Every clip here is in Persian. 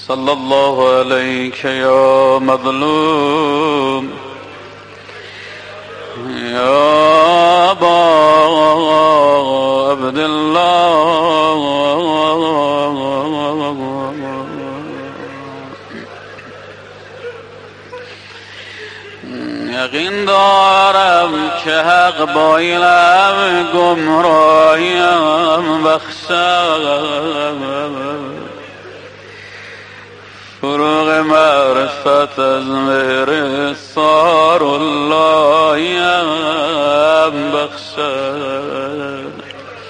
صلى الله عليك يا مظلوم يا أبا عبد الله. یقین دارم که حق با علم گمراهیم بخشد، فروغ معرفت از مهر سار اللهیم بخشد.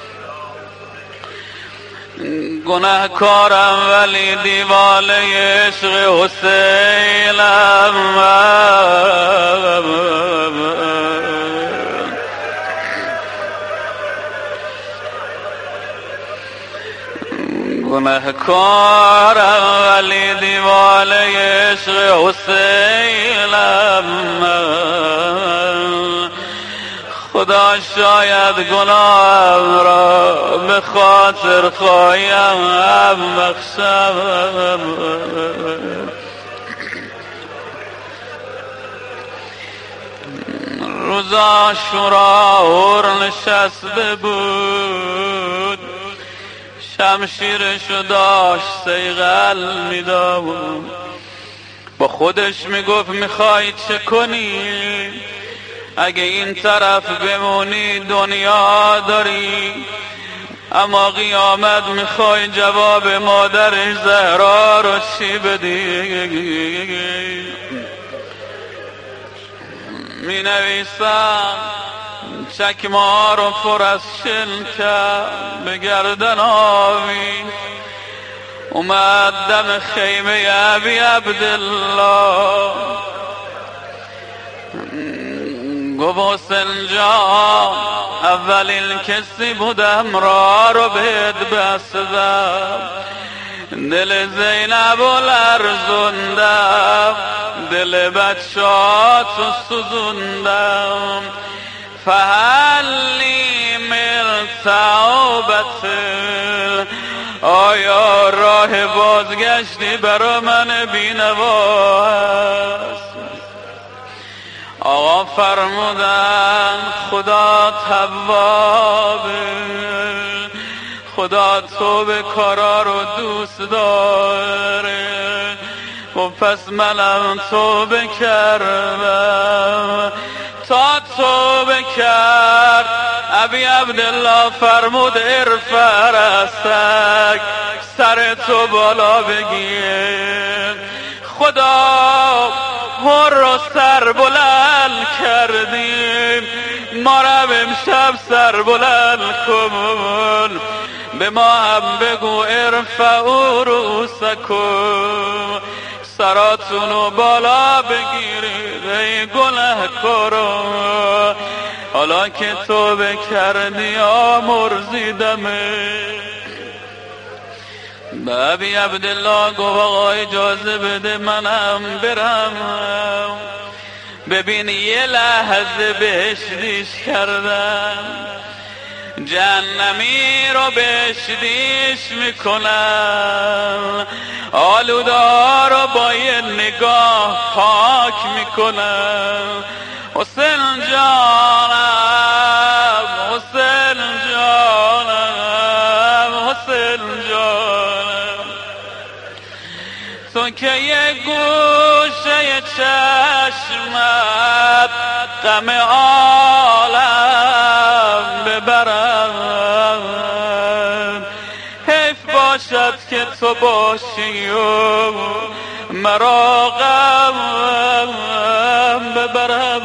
گناهکارم ولی دیواله عشق حسینم، گناهکارم ولی دیواله عشق حسینم. خدا شاید گناهم را به خاطر خواهیم بخشد. روز عاشورا اور نشسته بود، شمشیرشو داشت صیقل میداد، با خودش میگفت میخوای چه کنی؟ اگه این طرف بمونی دنیا داری، اما قیامت میخوای جواب مادر زهرا رو چی بدی؟ می نویسم چکمه رو پر از شلکه به گردن آویخت، اومد دم خیمه ابی عبدالله، گفت حسین جان اولین کسی بودم را رو بهت بستم، دل زینب و لرزوندم، دل بچه‌هاتو سوزوندم، فهلی من توبت، آیا راه بازگشتی برا من بینوا هست؟ آقا فرمودن خدا توابه، خدا توبه کارا رو دوست داره. و پس منم توبه کردم. تا توبه کرد ابی عبدالله فرمود ارفع رأسک، سر تو بالا بگیر. خدا ما رو سر بلند کردیم، ما رو امشب سر بلند کن. به ما هم بگو ارفعوا رؤوسکم، سراتونو بالا بگیرید ای گناهکارا. حالا که توبه کردی آمرزیدمه. به ابی عبدالله گفت آقا اجازه بده منم برم، ببین یه لحظه بهشتیش کردم، جهنمی رو بهشتیش میکنم، آلوده رو با یه نگاه پاک میکنم. حسین جانم، حسین جانم، حسین جانم، تو که یه گوشه چشمت غم عالم ببرم، حیف باشد که تو باشی و مرا غم ببرم.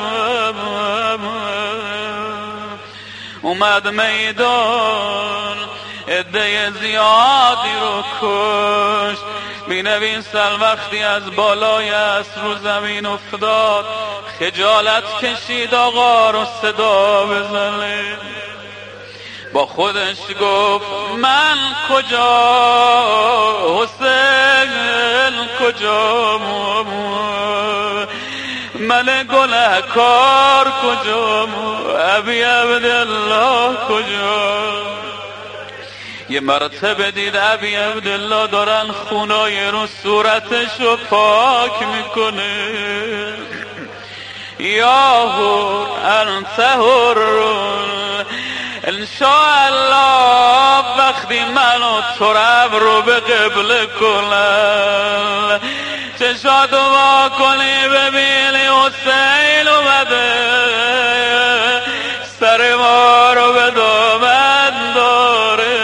اومد میدان عده زیادی رو کشت. مینویسن وقتی از بالای اسب رو زمین افتاد خجالت کشید آقا رو صدا بزنه. با خودش گفت من کجا، حسین کجا، من گناهکار کجا، ابی عبدالله کجا. یه مرتبه دید ابی عبدالله دارن خونای رو صورتشو پاک میکنه. یا هور انت هور انشاءالله وقتی منو تراب رو به قبله کنن چشاتو وا کنی ببینی حسین اومده سر ما رو به دامن داره.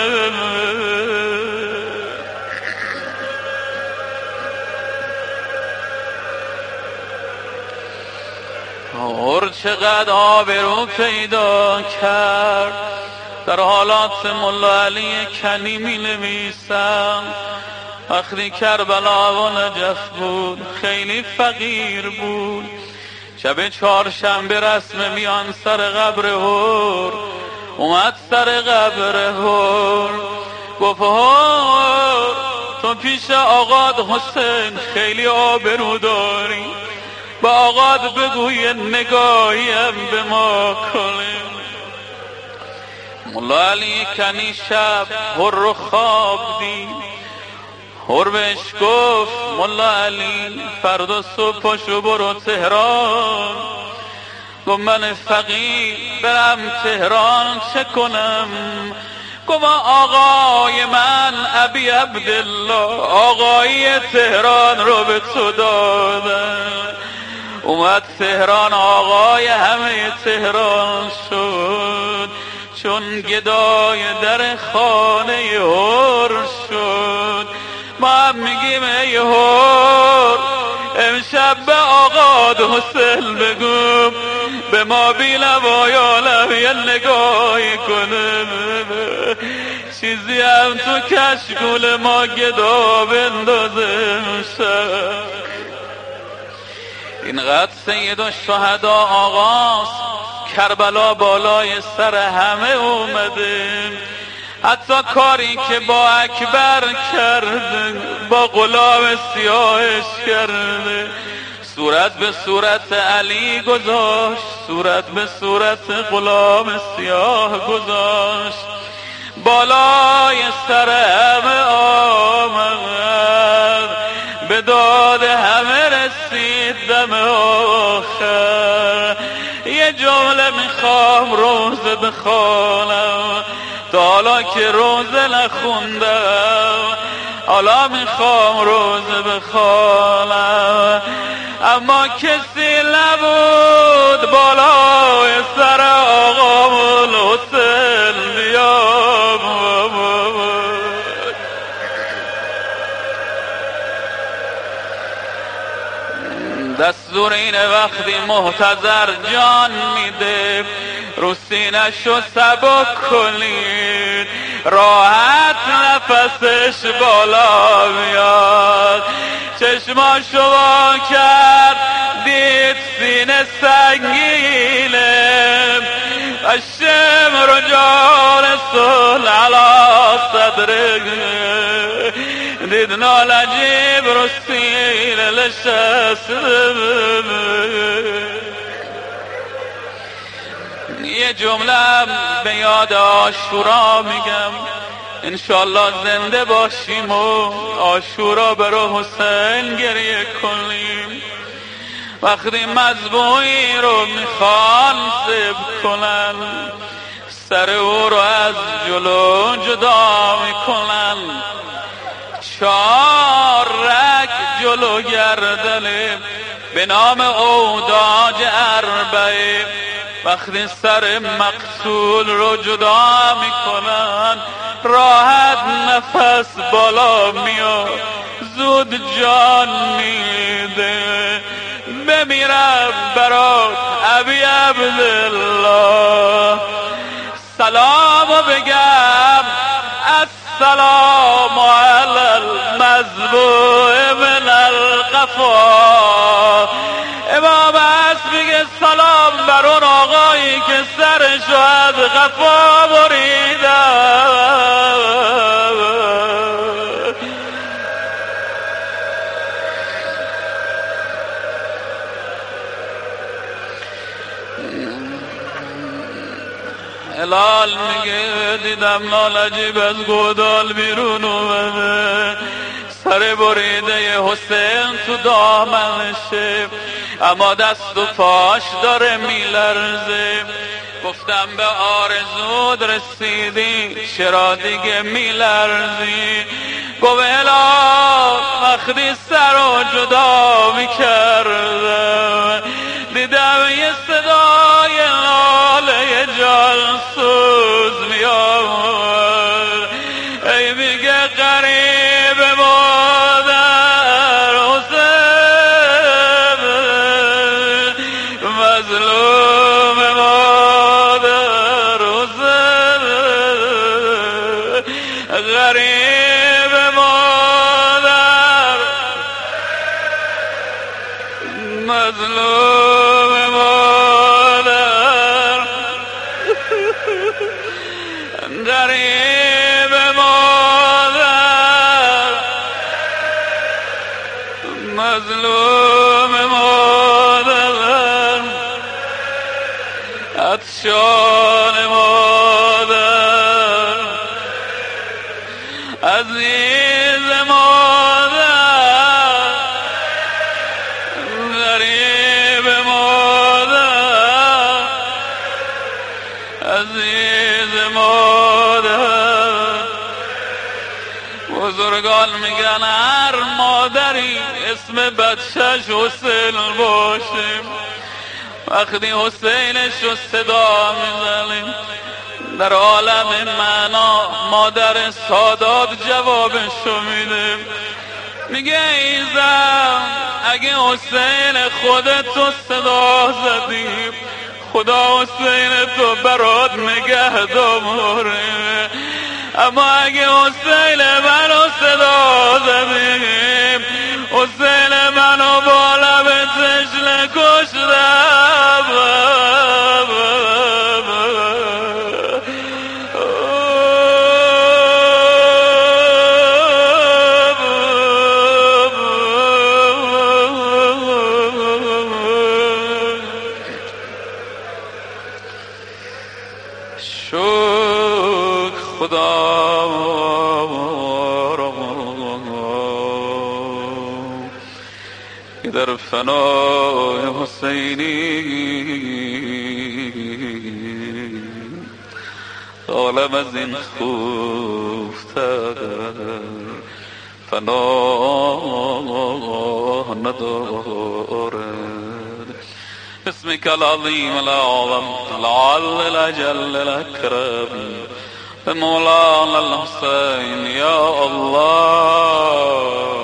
اور چقدر آبرو پیدا کرد. در حالات مولا علی کنی می نویسم وقتی کربلا و نجف بود خیلی فقیر بود. شب چهارشنبه رسم میان سر قبر هور اومد سر قبر هور گفت هور تو پیش آقاد حسین خیلی آبرو داری با آقاد بگوی نگاهیم به ما کنیم. مولا علی کنی شب هور رو خواب دید. هور بهش گفت مولا علی فردا صبح پاشو برو تهران. گفت من فقیر برم تهران چه کنم؟ گفت آقای من ابی عبدالله آقای تهران رو به تو دادن. اومد تهران آقای همه تهران شد چون گدای در خانه هور شد. ما هم میگیم ای هور امشب به آقاد حسین بگو به ما بی‌لوای عالم یه نگاهی کنه چیزی هم تو کشکول ما گدا بندازه شد. اینقدر سید الشهدا آقاست کربلا بالای سر همه اومده. حتی کاری که با اکبر کرده با غلام سیاهش کرده صورت به صورت علی گذاشت صورت به صورت غلام سیاه گذاشت بالای سر همه آمد به داد همه رسید دم آخر. یه جمله میخوام روزه بخوانم تا حالا که روزه نخوندم حالا میخوام روزه بخوانم اما کسی نبود بالای سر آقامون حسین بیام. دستور اینه وقتی محتضر جان میده رو سینه‌شو سبک کنید راحت نفسش بالا میاد. چشماشو وا کرد دید سینه سنگینه الشمر رجال صلح علی صدره دید نالجیب رو سینه نشسته. یه جمله به یاد عاشورا میگم انشالله زنده باشیم و عاشورا برای حسین گریه کنیم. وقتی مذبوحی رو میخوان ذبح کنن سر او رو از جلو جدا میکنن 4 رگ جلو گردنه به نام اوداج اربعه. وقتی سر مقتول رو جدا میکنن راحت نفس بالا میاد زود جان میده. بمیرم برات ابی عبدالله سلام بگم السلام علی المذبوح من القفا. امام هست میگه سلام بر اون آقایی که سرشو از قفا بریدن. هلال میگه دیدم لالجیب از گودال بیرون اومده، سر بریده حسین تو دامنشه، اما دست و پاش داره میلرزه. گفتم به آرزود رسیدی چرا دیگه میلرزی؟ گفت هلال وقتی سر و جدا میکردم دیدم یه صدای لاله جانسوز میاد، ای میگه غریب مادر حسین، مظلوم مادر حسین، غریب مادر، مظلوم مادر، غریب مادر، مظلوم مادر، عطشان مادر، عزیز مادر، غریب مادر، عزیز مادر. بزرگان میگن هر مادری اسم بچهش حسین باشه، وقتی حسینش رو صدا میزنیم در عالم معنا مادر سادات جوابشو میده، میگه ای زن اگه حسین خودتو صدا زدی خدا حسین تو برات نگه داره، اما اگه حسین منو صدا زدی حسین منو با لب تشنه کشتم. شکر خدا را که در فنای حسینی عالم از این خوبتر فنا ندارد. اسمك العظيم الأعظم العل الأجل الأكرم مولانا الحسين يا الله.